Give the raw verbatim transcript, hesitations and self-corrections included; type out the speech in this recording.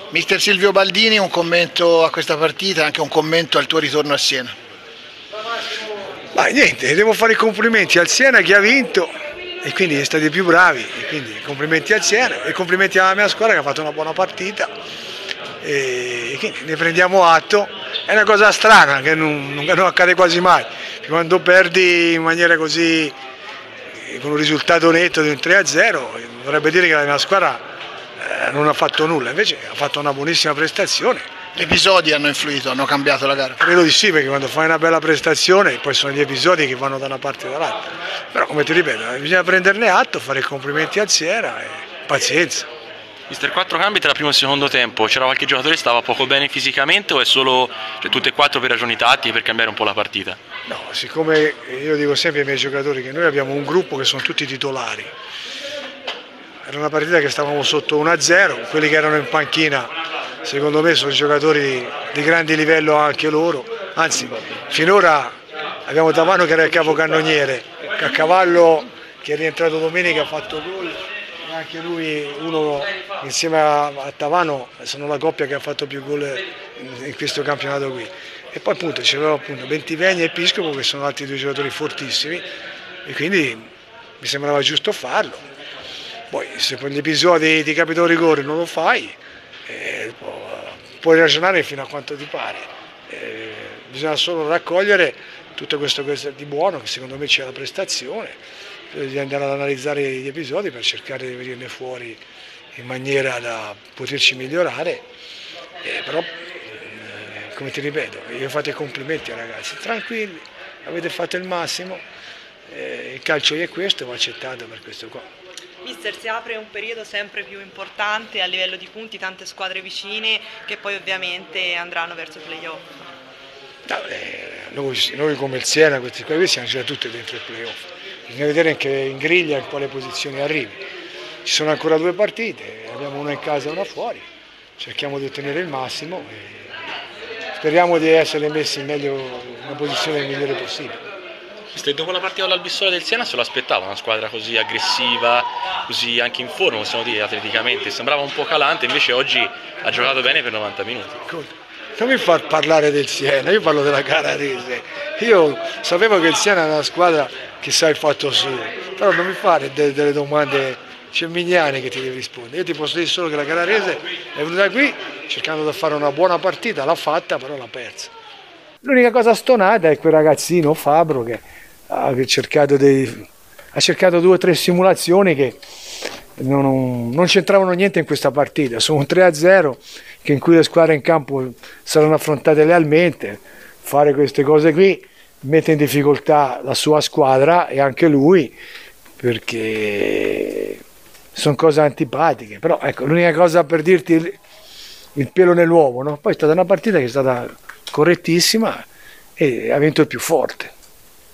Mister Silvio Baldini, un commento a questa partita e anche un commento al tuo ritorno a Siena. Ma niente, devo fare i complimenti al Siena che ha vinto e quindi state più bravi, e quindi complimenti al Siena e complimenti alla mia squadra che ha fatto una buona partita e quindi ne prendiamo atto. È una cosa strana che non, non accade quasi mai, quando perdi in maniera così, con un risultato netto di un tre a zero, vorrebbe dire che la mia squadra eh, non ha fatto nulla, invece ha fatto una buonissima prestazione. Gli episodi hanno influito, hanno cambiato la gara? Credo di sì, perché quando fai una bella prestazione poi sono gli episodi che vanno da una parte e dall'altra, però come ti ripeto, bisogna prenderne atto, fare i complimenti al Siena e pazienza. Mister, quattro cambi tra primo e secondo tempo, c'era qualche giocatore che stava poco bene fisicamente o è solo, cioè, tutte e quattro per ragioni tattiche, per cambiare un po' la partita? No, siccome io dico sempre ai miei giocatori che noi abbiamo un gruppo che sono tutti titolari, era una partita che stavamo sotto uno a zero, quelli che erano in panchina secondo me sono giocatori di grande livello anche loro, anzi finora abbiamo Tavano che era il capocannoniere, Caccavallo che è rientrato domenica ha fatto gol e anche lui, uno insieme a Tavano, sono la coppia che ha fatto più gol in questo campionato qui. E poi appunto c'erano appunto Bentivegni e Piscopo che sono altri due giocatori fortissimi e quindi mi sembrava giusto farlo. Poi se con gli episodi ti capita un rigore non lo fai, eh, puoi ragionare fino a quanto ti pare, eh, bisogna solo raccogliere tutto questo di buono che secondo me c'è la prestazione, di andare ad analizzare gli episodi per cercare di venirne fuori in maniera da poterci migliorare, eh, però eh, come ti ripeto, io fate i complimenti ai ragazzi, tranquilli, avete fatto il massimo, eh, il calcio è questo, va accettato per questo qua. Mister, si apre un periodo sempre più importante a livello di punti, tante squadre vicine che poi ovviamente andranno verso i playoff. No, eh, noi, noi come il Siena, questi qua siamo già tutti dentro il playoff, bisogna vedere anche in griglia in quale posizione arrivi. Ci sono ancora due partite, abbiamo una in casa e una fuori, cerchiamo di ottenere il massimo e speriamo di essere messi in, meglio, in una posizione migliore possibile. Dopo la partita dall'Albisola del Siena se lo aspettava una squadra così aggressiva, così anche in forma, possiamo dire, atleticamente, sembrava un po' calante, invece oggi ha giocato bene per novanta minuti. Non mi far parlare del Siena, io parlo della gara rese. Io sapevo che il Siena è una squadra che sa il fatto suo, però non mi fare de- delle domande cermignane che ti devi rispondere. Io ti posso dire solo che la gara rese è venuta qui cercando di fare una buona partita, l'ha fatta, però l'ha persa. L'unica cosa stonata è quel ragazzino Fabro che ha cercato, dei, ha cercato due o tre simulazioni che non, non c'entravano niente in questa partita. Sono un tre a zero che in cui le squadre in campo saranno affrontate lealmente. Fare queste cose qui mette in difficoltà la sua squadra e anche lui, perché sono cose antipatiche. Però ecco, l'unica cosa per dirti il, il pelo nell'uovo, no? Poi è stata una partita che è stata correttissima e ha vinto il più forte.